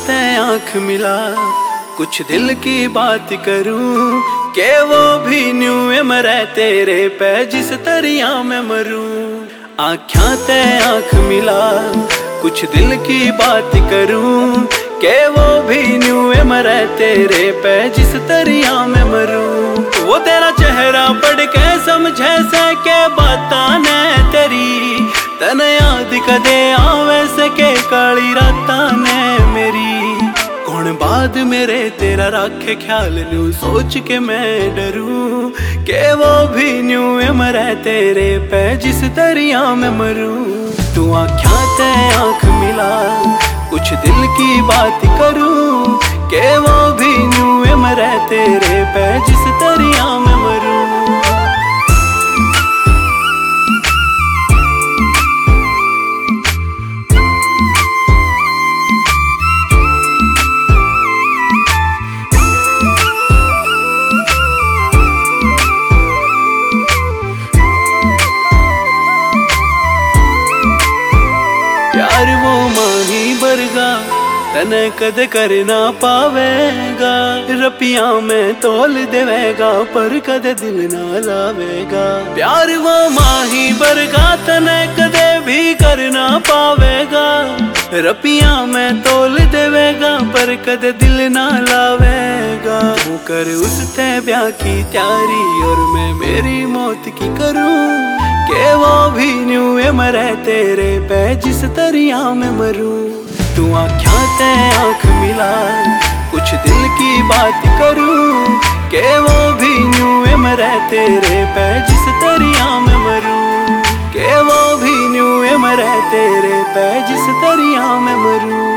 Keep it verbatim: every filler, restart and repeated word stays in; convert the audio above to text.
ते आंख मिला कुछ दिल की बात करूं के वो भी न्यू मरे तेरे पे जिस तरिया में मरूं। आँखों ते आंख मिला कुछ दिल की बात करूं के वो भी न्यू मरे तेरे पे जिस तरिया में मरूं। वो तेरा चेहरा पढ़ के समझे से के बातां ने तेरी तने याद कदे आवे सके काली रातां ने मेरी। कौन बाद मेरे तेरा राखे ख्याल नू सोच के मैं डरूं के वो भी न्यू मरे तेरे पे जिस तरिया में मरूं। तू आँखों ते आँख मिला कुछ दिल की बात करूं के वो भी न्यू मरे तेरे पे जिस तरिया में मरूं। प्यार वो माही बरगा तने कद कर ना पावेगा। रपिया में तोल देवेगा पर कद दिल ना लावेगा। प्यार वो माही बरगा तने कदे भी कर ना पावेगा। रपिया में तोल देवेगा पर कद दिल ना लावेगा। तू कर उससे ब्याह की तैयारी और मैं मेरी मौत की करूं के वो भी न्यू मरे तेरे पे जिस तरिया में मरूं। तू आँखों ते आँख मिला कुछ दिल की बात करूं के वो भी न्यू मरे तेरे पे जिस तरिया में मरूं। के वो भी न्यू मरे तेरे पे जिस तरिया में मरूं।